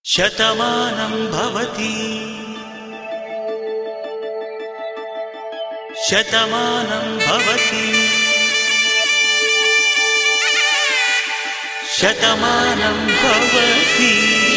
శతమానం భవతి శతమానం భవతి శతమానం భవతి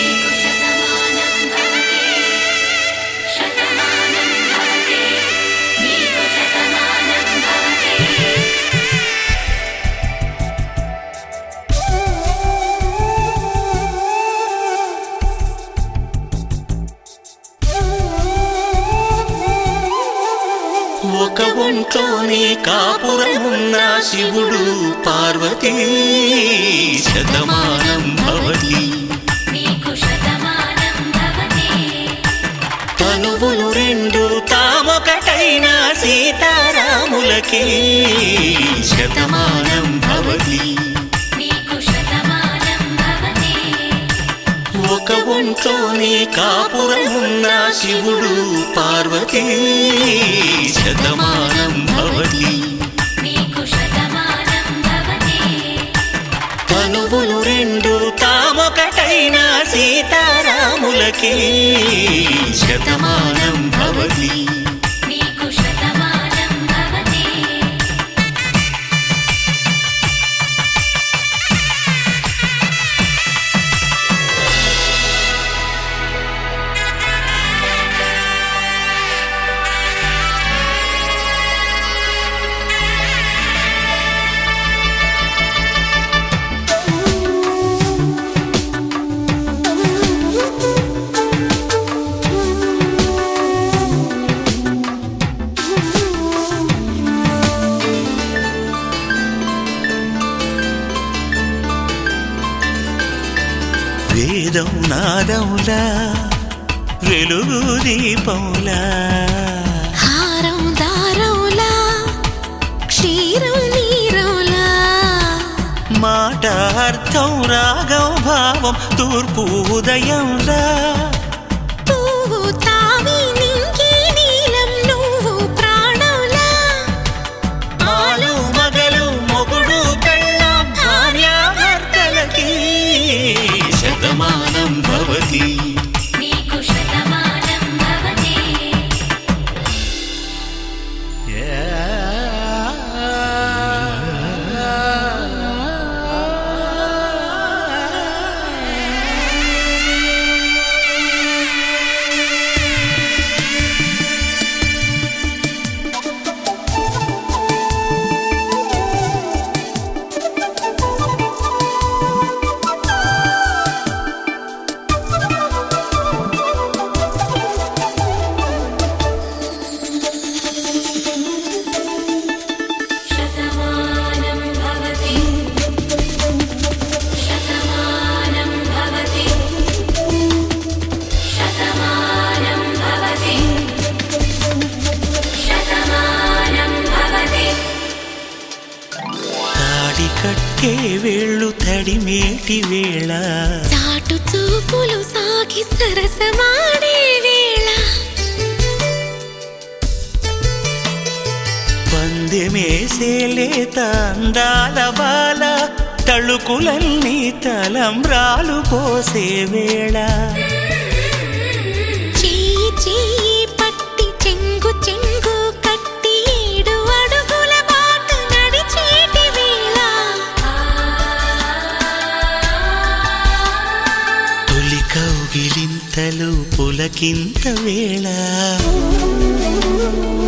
ఒక ఒంట్లోనే కాపురమున్న శివుడు పార్వతీ శతమానం భవతి తనువులు రెండు తామొకటైన సీతారాములకి శతమానం భవతి ఒక ఒంట్లోనే కాపురమున్న శివుడు పార్వతీ శతమానం భవతి తనువులు రెండు తామొకటైన సీతారాములకి శతమానం భవతి వేదం నాదములా వెలుగు దీపములా హారం దారములా క్షీరం నీరములా మాట అర్థం రాగం భావం తూర్పు ఉదయంలా పువ్వు తావి నింగి నీలం నువ్వు ప్రాణంలా ఆలు మగలు మొగుడు పెళ్ళాం భార్యాభర్తలకి శతమానం భవతి కట్టే వేళ్ళు తడిమేటి వేళ చాటు చూపులు సాగి సరసమాడే వేళ పందెమేసే లేత అందాల బాల తళుకులన్నీ తలంబ్రాలు పోసే వేళ చెయ్యి చెయ్యి పట్టి చెంగు చెంగు కట్టి ఏడు అడుగుల బాట నడిచేటి వేళ తొలి కౌగిలింతలు పులకింత వేళ